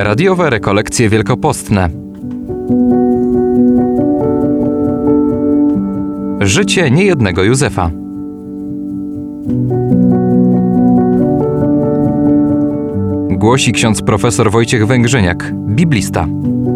Radiowe rekolekcje wielkopostne. Życie niejednego Józefa. Głosi ksiądz profesor Wojciech Węgrzyniak, biblista.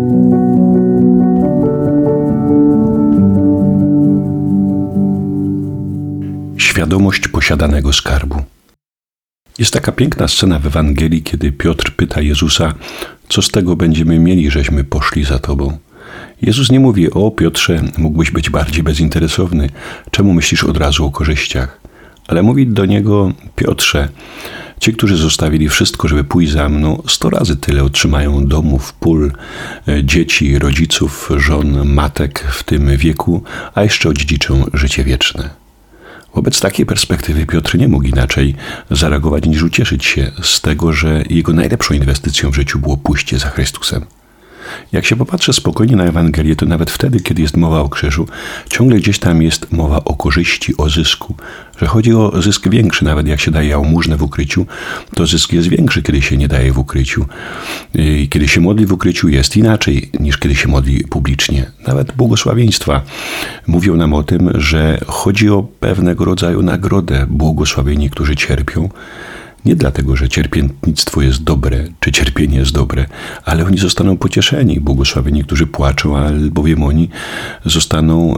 Świadomość posiadanego skarbu. Jest taka piękna scena w Ewangelii, kiedy Piotr pyta Jezusa, co z tego będziemy mieli, żeśmy poszli za Tobą. Jezus nie mówi: o Piotrze, mógłbyś być bardziej bezinteresowny, czemu myślisz od razu o korzyściach? Ale mówi do niego: Piotrze, ci, którzy zostawili wszystko, żeby pójść za mną, 100 razy tyle otrzymają domów, pól, dzieci, rodziców, żon, matek w tym wieku, a jeszcze odziedziczą życie wieczne. Wobec takiej perspektywy Piotr nie mógł inaczej zareagować niż ucieszyć się z tego, że jego najlepszą inwestycją w życiu było pójście za Chrystusem. Jak się popatrzy spokojnie na Ewangelię, to nawet wtedy, kiedy jest mowa o krzyżu, ciągle gdzieś tam jest mowa o korzyści, o zysku, że chodzi o zysk większy. Nawet jak się daje jałmużnę w ukryciu, to zysk jest większy, kiedy się nie daje w ukryciu. I kiedy się modli w ukryciu, jest inaczej niż kiedy się modli publicznie. Nawet błogosławieństwa mówią nam o tym, że chodzi o pewnego rodzaju nagrodę. Błogosławieni, którzy cierpią. Nie dlatego, że cierpiętnictwo jest dobre, czy cierpienie jest dobre, ale oni zostaną pocieszeni. Błogosławieni, którzy płaczą, albowiem oni zostaną,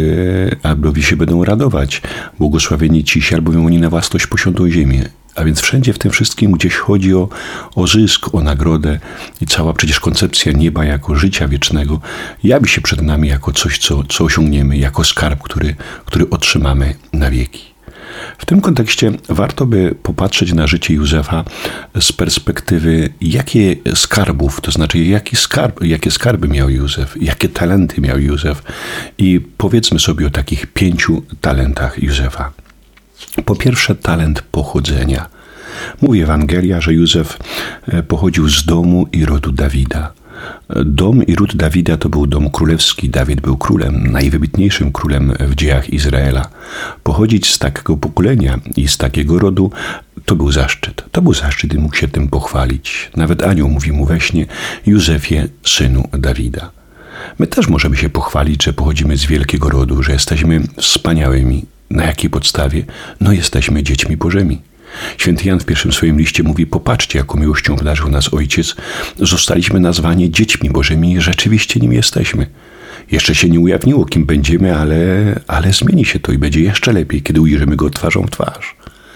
albowiem się będą radować. Błogosławieni cisi, albowiem oni na własność posiądą ziemię. A więc wszędzie w tym wszystkim gdzieś chodzi o zysk, o nagrodę i cała przecież koncepcja nieba jako życia wiecznego jawi się przed nami jako coś, co osiągniemy, jako skarb, który otrzymamy na wieki. W tym kontekście warto by popatrzeć na życie Józefa z perspektywy jakie skarbów, to znaczy jakie skarby miał Józef, jakie talenty miał Józef i powiedzmy sobie o takich 5 talentach Józefa. Po pierwsze, talent pochodzenia. Mówi Ewangelia, że Józef pochodził z domu i rodu Dawida. Dom i ród Dawida to był dom królewski. Dawid był królem, najwybitniejszym królem w dziejach Izraela. Pochodzić z takiego pokolenia i z takiego rodu to był zaszczyt. To był zaszczyt i mógł się tym pochwalić. Nawet anioł mówi mu we śnie: Józefie, synu Dawida. My też możemy się pochwalić, że pochodzimy z wielkiego rodu, że jesteśmy wspaniałymi. Na jakiej podstawie? No, jesteśmy dziećmi Bożymi. Święty Jan w pierwszym swoim liście mówi: popatrzcie, jaką miłością obdarzył nas Ojciec. Zostaliśmy nazwani dziećmi Bożymi i rzeczywiście nim jesteśmy. Jeszcze się nie ujawniło, kim będziemy, ale zmieni się to i będzie jeszcze lepiej, kiedy ujrzymy Go twarzą w twarz.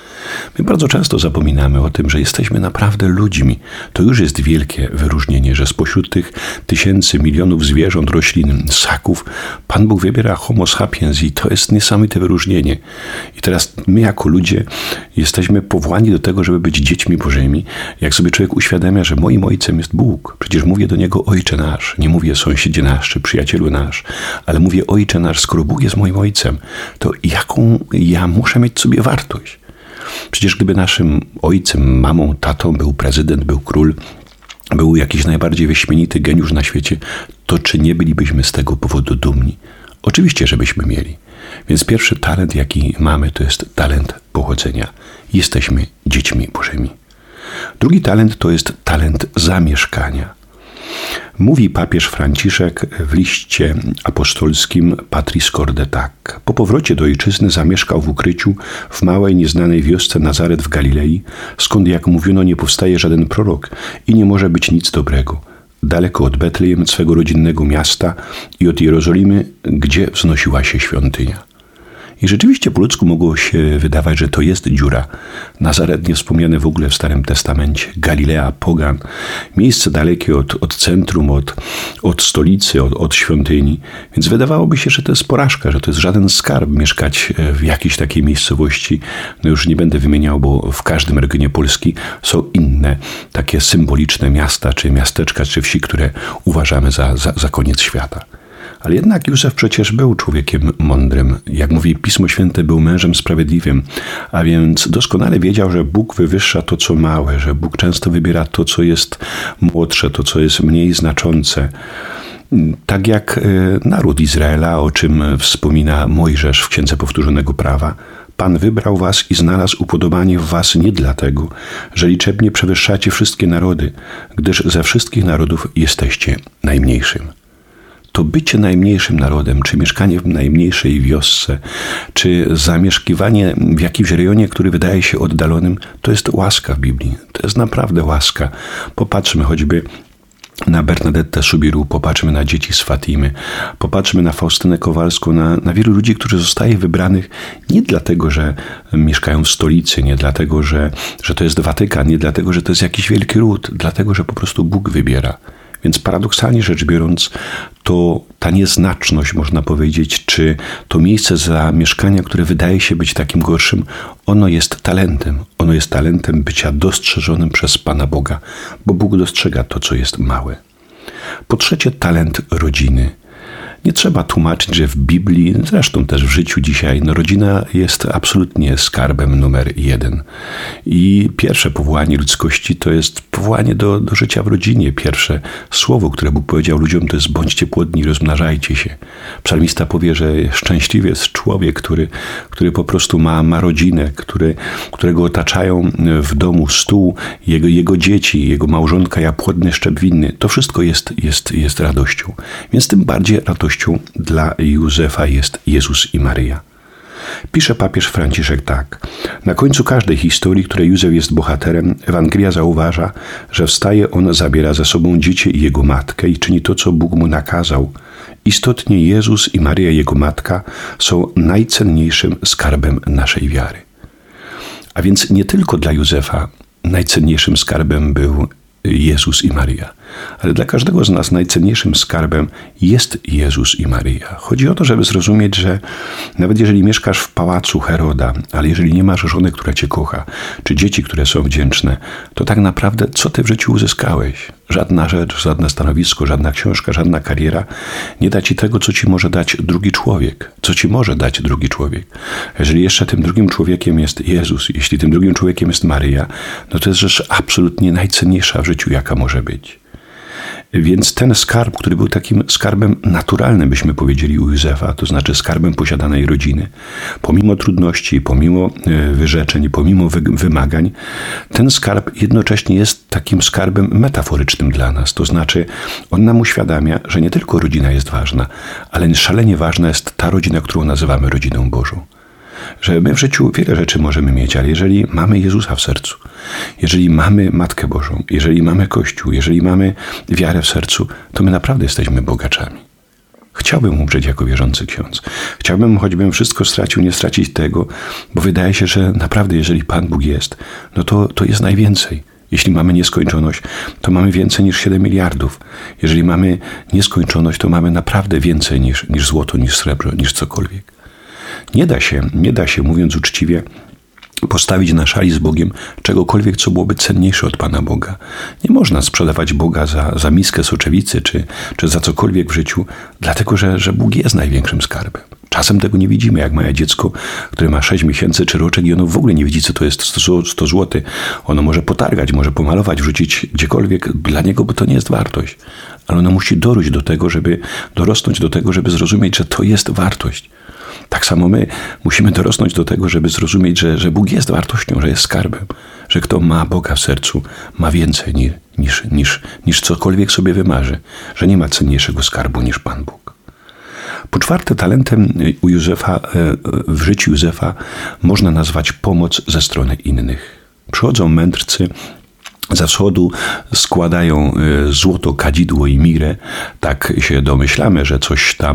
My bardzo często zapominamy o tym, że jesteśmy naprawdę ludźmi. To już jest wielkie wyróżnienie, że spośród tych tysięcy, milionów zwierząt, roślin, ssaków, Pan Bóg wybiera homo sapiens i to jest niesamowite wyróżnienie. I teraz my jako ludzie jesteśmy powołani do tego, żeby być dziećmi Bożymi. Jak sobie człowiek uświadamia, że moim ojcem jest Bóg, przecież mówię do Niego: Ojcze nasz, nie mówię sąsiedzie nasz czy przyjacielu nasz, ale mówię: Ojcze nasz, skoro Bóg jest moim ojcem, to jaką ja muszę mieć sobie wartość? Przecież gdyby naszym ojcem, mamą, tatą był prezydent, był król, był jakiś najbardziej wyśmienity geniusz na świecie, to czy nie bylibyśmy z tego powodu dumni? Oczywiście, żebyśmy mieli. Więc pierwszy talent, jaki mamy, to jest talent pochodzenia. Jesteśmy dziećmi Bożymi. Drugi talent to jest talent zamieszkania. Mówi papież Franciszek w liście apostolskim Patris Corde tak. Po powrocie do ojczyzny zamieszkał w ukryciu w małej, nieznanej wiosce Nazaret w Galilei, skąd, jak mówiono, nie powstaje żaden prorok i nie może być nic dobrego. Daleko od Betlejem, swego rodzinnego miasta, i od Jerozolimy, gdzie wznosiła się świątynia. I rzeczywiście po ludzku mogło się wydawać, że to jest dziura. Nazaret nie wspomniane w ogóle w Starym Testamencie. Galilea, pogan. Miejsce dalekie od centrum, od stolicy, od świątyni. Więc wydawałoby się, że to jest porażka, że to jest żaden skarb mieszkać w jakiejś takiej miejscowości. No już nie będę wymieniał, bo w każdym regionie Polski są inne takie symboliczne miasta, czy miasteczka, czy wsi, które uważamy za koniec świata. Ale jednak Józef przecież był człowiekiem mądrym. Jak mówi Pismo Święte, był mężem sprawiedliwym, a więc doskonale wiedział, że Bóg wywyższa to, co małe, że Bóg często wybiera to, co jest młodsze, to, co jest mniej znaczące. Tak jak naród Izraela, o czym wspomina Mojżesz w Księdze Powtórzonego Prawa, Pan wybrał was i znalazł upodobanie w was nie dlatego, że liczebnie przewyższacie wszystkie narody, gdyż ze wszystkich narodów jesteście najmniejszym. To bycie najmniejszym narodem, czy mieszkanie w najmniejszej wiosce, czy zamieszkiwanie w jakimś rejonie, który wydaje się oddalonym, to jest łaska w Biblii. To jest naprawdę łaska. Popatrzmy choćby na Bernadettę Subiru, popatrzmy na dzieci z Fatimy, popatrzmy na Faustynę Kowalską, na wielu ludzi, którzy zostaje wybranych nie dlatego, że mieszkają w stolicy, nie dlatego, że to jest Watykan, nie dlatego, że to jest jakiś wielki ród, dlatego, że po prostu Bóg wybiera. Więc paradoksalnie rzecz biorąc, to ta nieznaczność, można powiedzieć, czy to miejsce zamieszkania, które wydaje się być takim gorszym, ono jest talentem. Ono jest talentem bycia dostrzeżonym przez Pana Boga, bo Bóg dostrzega to, co jest małe. Po trzecie, talent rodziny. Nie trzeba tłumaczyć, że w Biblii, zresztą też w życiu dzisiaj, rodzina jest absolutnie skarbem numer 1. I pierwsze powołanie ludzkości to jest powołanie do życia w rodzinie. Pierwsze słowo, które Bóg powiedział ludziom, to jest: bądźcie płodni, rozmnażajcie się. Psalmista powie, że szczęśliwy jest człowiek, który po prostu ma rodzinę, którego otaczają w domu stół, jego dzieci, jego małżonka, ja płodny szczep winny. To wszystko jest radością. Więc tym bardziej radością dla Józefa jest Jezus i Maryja. Pisze papież Franciszek tak. Na końcu każdej historii, której Józef jest bohaterem, Ewangelia zauważa, że wstaje on, zabiera ze sobą dziecię i jego matkę i czyni to, co Bóg mu nakazał. Istotnie Jezus i Maryja, jego matka, są najcenniejszym skarbem naszej wiary. A więc nie tylko dla Józefa najcenniejszym skarbem był Jezus i Maryja. Ale dla każdego z nas najcenniejszym skarbem jest Jezus i Maryja. Chodzi o to, żeby zrozumieć, że nawet jeżeli mieszkasz w pałacu Heroda, ale jeżeli nie masz żony, która cię kocha, czy dzieci, które są wdzięczne, to tak naprawdę co ty w życiu uzyskałeś? Żadna rzecz, żadne stanowisko, żadna książka, żadna kariera nie da ci tego, co ci może dać drugi człowiek. Co ci może dać drugi człowiek? Jeżeli jeszcze tym drugim człowiekiem jest Jezus, jeśli tym drugim człowiekiem jest Maryja, no to jest rzecz absolutnie najcenniejsza w życiu, jaka może być. Więc ten skarb, który był takim skarbem naturalnym, byśmy powiedzieli u Józefa, to znaczy skarbem posiadanej rodziny, pomimo trudności, pomimo wyrzeczeń, pomimo wymagań, ten skarb jednocześnie jest takim skarbem metaforycznym dla nas. To znaczy on nam uświadamia, że nie tylko rodzina jest ważna, ale szalenie ważna jest ta rodzina, którą nazywamy rodziną Bożą. Że my w życiu wiele rzeczy możemy mieć, ale jeżeli mamy Jezusa w sercu, jeżeli mamy Matkę Bożą, jeżeli mamy Kościół, jeżeli mamy wiarę w sercu, to my naprawdę jesteśmy bogaczami. Chciałbym umrzeć jako wierzący ksiądz. Chciałbym, choćbym wszystko stracił, nie stracić tego, bo wydaje się, że naprawdę jeżeli Pan Bóg jest, no to jest najwięcej. Jeśli mamy nieskończoność, to mamy więcej niż 7 miliardów. Jeżeli mamy nieskończoność, to mamy naprawdę więcej niż złoto, niż srebro, niż cokolwiek. Nie da się, mówiąc uczciwie, postawić na szali z Bogiem czegokolwiek, co byłoby cenniejsze od Pana Boga. Nie można sprzedawać Boga za miskę soczewicy, czy za cokolwiek w życiu, dlatego że Bóg jest największym skarbem. Czasem tego nie widzimy, jak małe dziecko, które ma 6 miesięcy czy roczek i ono w ogóle nie widzi, co to jest 100 zł. Ono może potargać, może pomalować, wrzucić gdziekolwiek dla niego, bo to nie jest wartość. Ale ono musi dorosnąć do tego, żeby zrozumieć, że to jest wartość. Tak samo my musimy dorosnąć do tego, żeby zrozumieć, że Bóg jest wartością, że jest skarbem, że kto ma Boga w sercu, ma więcej niż cokolwiek sobie wymarzy, że nie ma cenniejszego skarbu niż Pan Bóg. Po czwarte, talentem u Józefa, w życiu Józefa można nazwać pomoc ze strony innych. Przychodzą mędrcy ze wschodu, składają złoto, kadzidło i mirę. Tak się domyślamy, że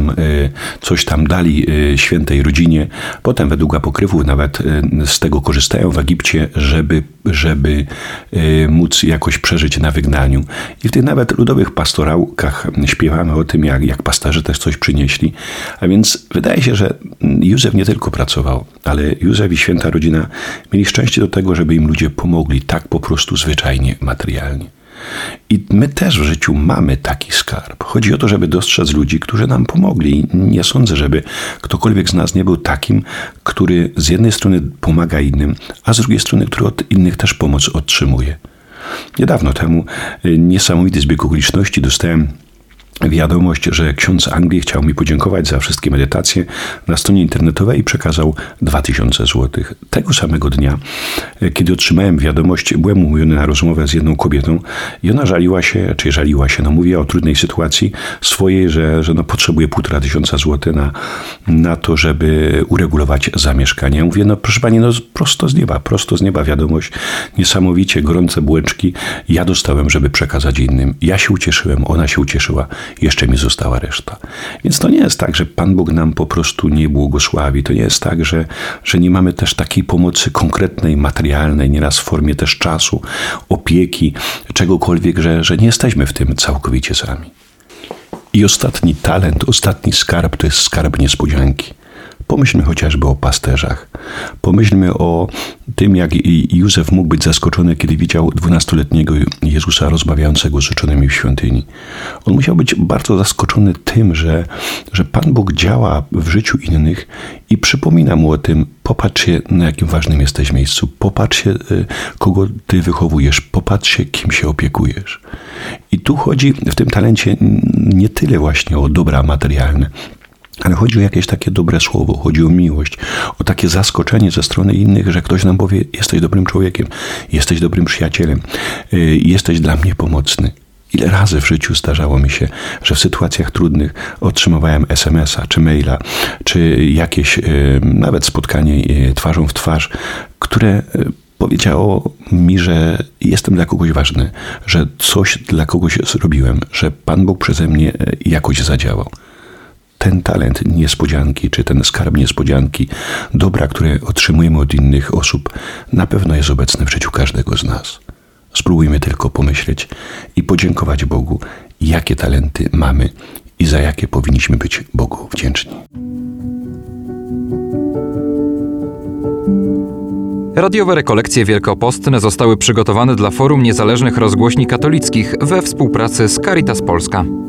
coś tam dali świętej rodzinie. Potem według apokrywów nawet z tego korzystają w Egipcie, żeby móc jakoś przeżyć na wygnaniu. I w tych nawet ludowych pastorałkach śpiewamy o tym, jak pasterze też coś przynieśli. A więc wydaje się, że Józef nie tylko pracował, ale Józef i święta rodzina mieli szczęście do tego, żeby im ludzie pomogli tak po prostu zwyczajnie, materialnie. I my też w życiu mamy taki skarb. Chodzi o to, żeby dostrzec ludzi, którzy nam pomogli. Nie sądzę, żeby ktokolwiek z nas nie był takim, który z jednej strony pomaga innym, a z drugiej strony, który od innych też pomoc otrzymuje. Niedawno temu niesamowity zbieg okoliczności dostałem wiadomość, że ksiądz Anglii chciał mi podziękować za wszystkie medytacje na stronie internetowej i przekazał 2000 zł. Tego samego dnia, kiedy otrzymałem wiadomość, byłem umówiony na rozmowę z jedną kobietą i ona żaliła się, mówiła o trudnej sytuacji swojej, że potrzebuje 1500 zł na to, żeby uregulować zamieszkanie. Ja mówię, proszę pani, prosto z nieba wiadomość, niesamowicie gorące bułeczki ja dostałem, żeby przekazać innym. Ja się ucieszyłem, ona się ucieszyła, jeszcze mi została reszta. Więc to nie jest tak, że Pan Bóg nam po prostu nie błogosławi. To nie jest tak, że nie mamy też takiej pomocy konkretnej, materialnej, nieraz w formie też czasu, opieki, czegokolwiek, że nie jesteśmy w tym całkowicie sami. I ostatni talent, ostatni skarb to jest skarb niespodzianki. Pomyślmy chociażby o pasterzach. Pomyślmy o tym, jak Józef mógł być zaskoczony, kiedy widział 12-letniego Jezusa rozmawiającego z uczonymi w świątyni. On musiał być bardzo zaskoczony tym, że Pan Bóg działa w życiu innych i przypomina mu o tym. Popatrzcie, na jakim ważnym jesteś miejscu. Popatrzcie, kogo ty wychowujesz. Popatrzcie, kim się opiekujesz. I tu chodzi w tym talencie nie tyle właśnie o dobra materialne, ale chodzi o jakieś takie dobre słowo, chodzi o miłość, o takie zaskoczenie ze strony innych, że ktoś nam powie, jesteś dobrym człowiekiem, jesteś dobrym przyjacielem, jesteś dla mnie pomocny. Ile razy w życiu zdarzało mi się, że w sytuacjach trudnych otrzymywałem SMS-a, czy maila, czy jakieś nawet spotkanie twarzą w twarz, które powiedziało mi, że jestem dla kogoś ważny, że coś dla kogoś zrobiłem, że Pan Bóg przeze mnie jakoś zadziałał. Ten talent niespodzianki, czy ten skarb niespodzianki, dobra, które otrzymujemy od innych osób, na pewno jest obecny w życiu każdego z nas. Spróbujmy tylko pomyśleć i podziękować Bogu, jakie talenty mamy i za jakie powinniśmy być Bogu wdzięczni. Radiowe rekolekcje wielkopostne zostały przygotowane dla Forum Niezależnych Rozgłośni Katolickich we współpracy z Caritas Polska.